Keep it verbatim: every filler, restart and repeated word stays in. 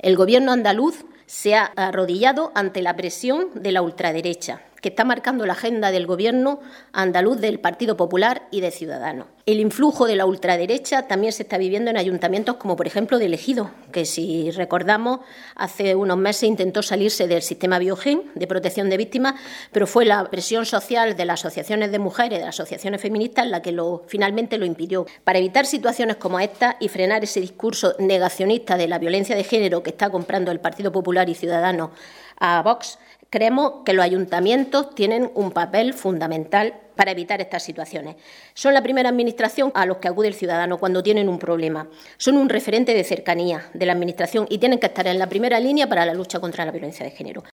El Gobierno andaluz se ha arrodillado ante la presión de la ultraderecha, que está marcando la agenda del Gobierno andaluz del Partido Popular y de Ciudadanos. El influjo de la ultraderecha también se está viviendo en ayuntamientos como, por ejemplo, de Ejido, que, si recordamos, hace unos meses intentó salirse del sistema Biogen de protección de víctimas, pero fue la presión social de las asociaciones de mujeres, de las asociaciones feministas, la que lo, finalmente lo impidió. Para evitar situaciones como esta y frenar ese discurso negacionista de la violencia de género que está comprando el Partido Popular y Ciudadanos a Vox, creemos que los ayuntamientos tienen un papel fundamental para evitar estas situaciones. Son la primera administración a los que acude el ciudadano cuando tienen un problema. Son un referente de cercanía de la administración y tienen que estar en la primera línea para la lucha contra la violencia de género.